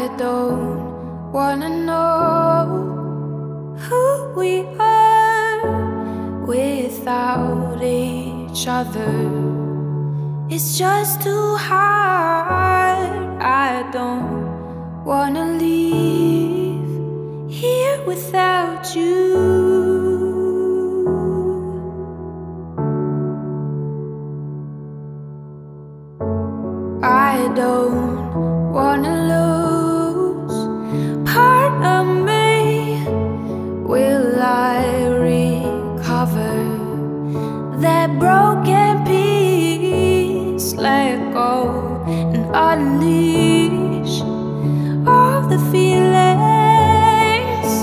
I don't wanna know who we are without each other. It's just too hard. I don't wanna leave here without you. I don't wanna lose part of me. Will I recover that broken piece? Let go and unleash all the feelings.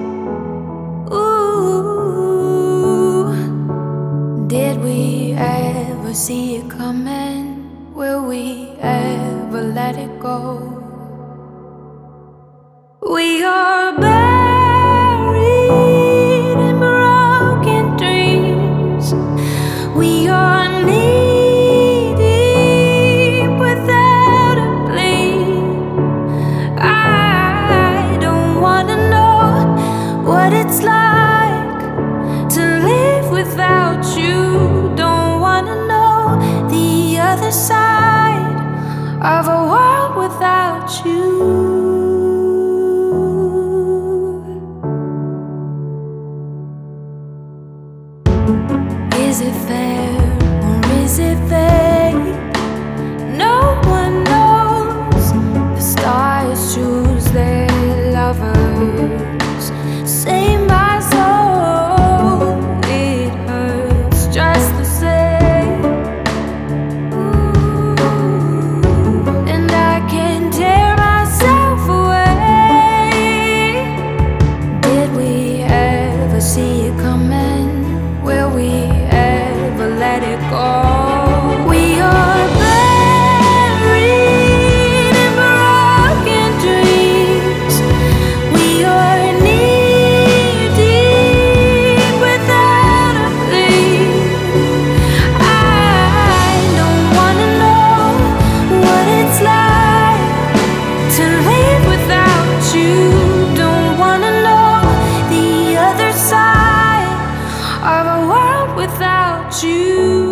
Ooh, did we ever see it coming? Will we ever let it go? We are buried in broken dreams. We are knee deep without a plea. I don't wanna know what it's like to live without you. Don't wanna know the other side of a world without you. Is it fair or is it fake? No one knows. The stars choose their lovers. Save my soul, it hurts just the same. And I can tear myself away. Did we ever see it coming? Will we ever let it go? We are buried in broken dreams. We are knee deep without a plea. I don't wanna know what it's like to live without you. Don't wanna know the other side of a world without you.